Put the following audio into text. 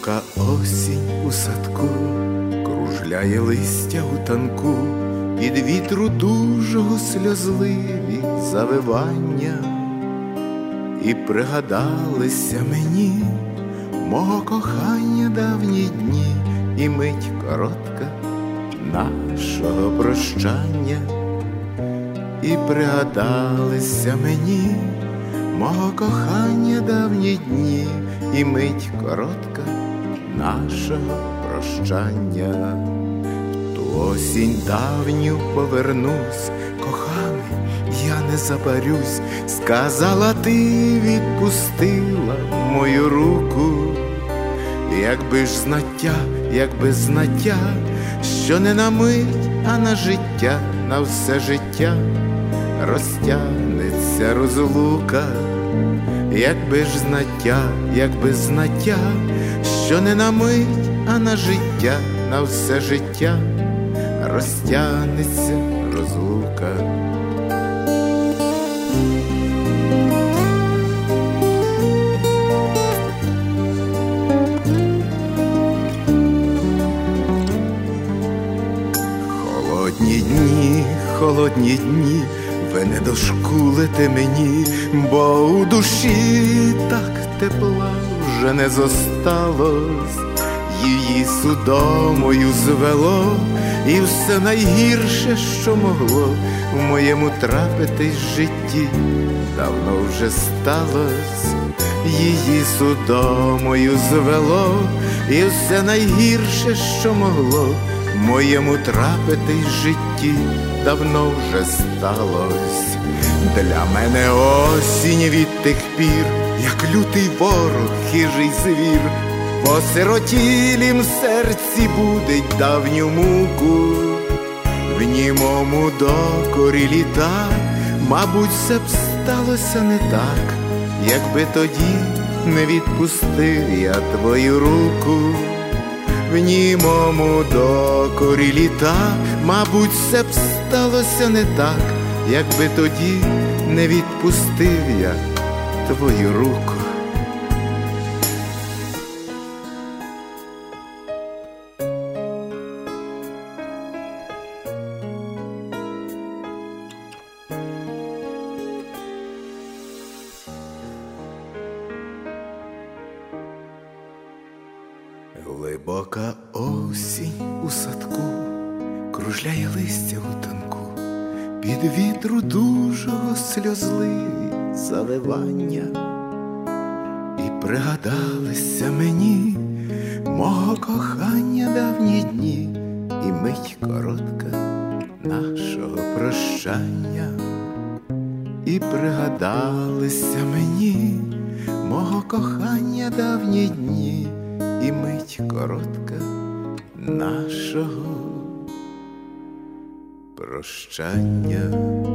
Глибока осінь у садку, кружляє листя у танку, від вітру дужого сльозливі завивання. І пригадалися мені мого кохання давні дні, і мить коротка нашого прощання. І пригадалися мені мого кохання давні дні, і мить коротка нашого прощання. Ту осінь давню повернусь, коханий, я не забарюсь, сказала ти, відпустила мою руку. Якби знаття, що не на мить, а на життя, на все життя розтягнеться розлука. Якби знаття, що не на мить, а на життя, на все життя розтягнеться розлука. Холодні дні, ви не дошкулите мені, бо у душі так тепла вже не зосталось. Її судомою звело, і все найгірше, що могло в моєму трапитись житті, давно вже сталось. Її судомою звело, і все найгірше, що могло в моєму трапитись житті, давно вже сталось. Для мене осінь від тих пір, як лютий ворог, хижий звір, в осиротілім серці будить давню муку. В німому докорі літа, мабуть, все б сталося не так, якби тоді не відпустив я твою руку. В німому докорі літа, мабуть, все б сталося не так, якби тоді не відпустив я твою руку. Глибока осінь у садку, кружляє листя у танку, під вітру дужого сльозливі завивання. І пригадалися мені мого кохання давні дні, і мить коротка нашого прощання. І пригадалися мені мого кохання давні дні, і мить коротка нашого прощання.